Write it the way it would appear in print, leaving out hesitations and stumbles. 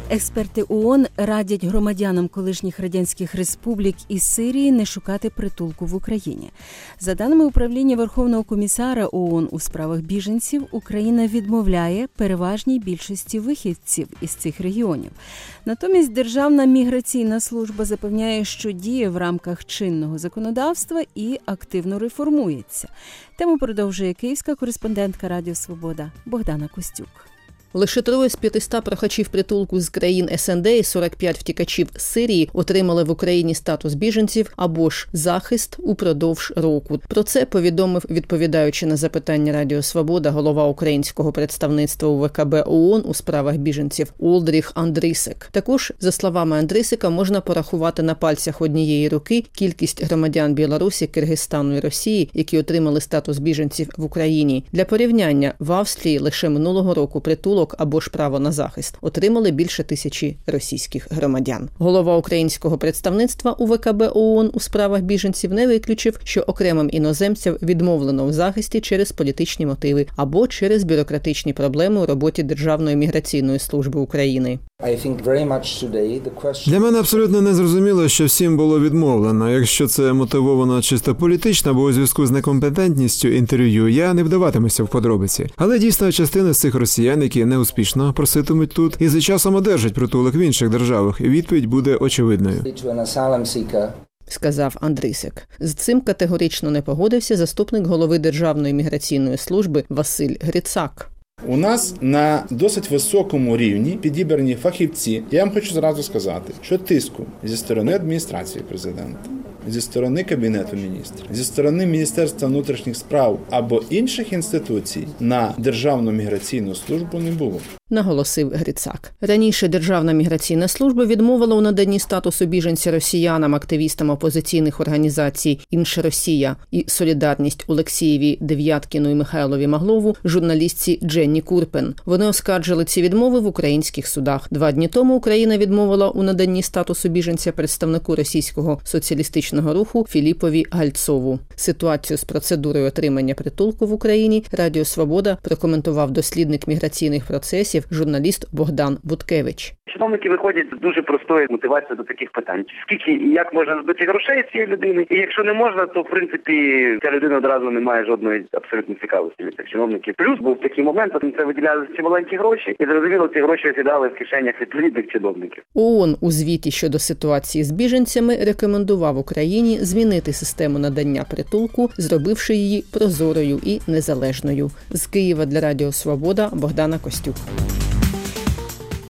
Експерти ООН радять громадянам колишніх радянських республік із Сирії не шукати притулку в Україні. За даними Управління Верховного комісара ООН у справах біженців, Україна відмовляє переважній більшості вихідців із цих регіонів. Натомість Державна міграційна служба запевняє, що діє в рамках чинного законодавства і активно реформується. Тему продовжує київська кореспондентка Радіо Свобода Богдана Костюк. Лише 3 з 500 прохачів притулку з країн СНД і 45 втікачів з Сирії отримали в Україні статус біженців або ж захист упродовж року. Про це повідомив, відповідаючи на запитання Радіо Свобода, голова українського представництва у ВКБ ООН у справах біженців Олдріх Андрисек. Також, за словами Андрисека, можна порахувати на пальцях однієї руки кількість громадян Білорусі, Киргизстану і Росії, які отримали статус біженців в Україні. Для порівняння, в Австрії лише минулого року притулок або ж право на захист отримали більше 1000 російських громадян. Голова українського представництва у ВКБ ООН у справах біженців не виключив, що окремим іноземцям відмовлено в захисті через політичні мотиви або через бюрократичні проблеми у роботі Державної міграційної служби України. Для мене абсолютно незрозуміло, що всім було відмовлено. Якщо це мотивовано чисто політично або у зв'язку з некомпетентністю інтерв'ю, я не вдаватимуся в подробиці. Але дійсно частина з цих росіян, які неуспішно проситимуть тут і за часом одержать притулок в інших державах, і відповідь буде очевидною. Сказав Андрисек. З цим категорично не погодився заступник голови Державної міграційної служби Василь Грицак. У нас на досить високому рівні підібрані фахівці. Я вам хочу зразу сказати, що тиску зі сторони адміністрації президента, зі сторони Кабінету міністрів, зі сторони Міністерства внутрішніх справ або інших інституцій на Державну міграційну службу не було. Наголосив Грицак. Раніше Державна міграційна служба відмовила у наданні статусу біженця росіянам, активістам опозиційних організацій «Інша Росія» і «Солідарність» Олексієві Дев'яткіну і Михайлові Маглову, журналістці Дженні Курпен. Вони оскаржили ці відмови в українських судах. 2 дні тому Україна відмовила у наданні статусу біженця представнику російського соціалістичного руху Філіпові Гальцову. Ситуацію з процедурою отримання притулку в Україні Радіо Свобода прокоментував дослідник міграційних процесів журналіст Богдан Буткевич. Чиновники виходять з дуже простої мотивації до таких питань. Скільки і як можна збити грошей з цієї людини, і якщо не можна, то в принципі ця людина одразу не має жодної абсолютно цікавості від цих чиновників. Плюс був такий момент, коли це виділяли ці маленькі гроші, і зрозуміло, ці гроші осідали в кишенях відповідних чиновників. ООН у звіті щодо ситуації з біженцями рекомендував Україні змінити систему надання притулку, зробивши її прозорою і незалежною. З Києва для Радіо Свобода Богдана Костюк.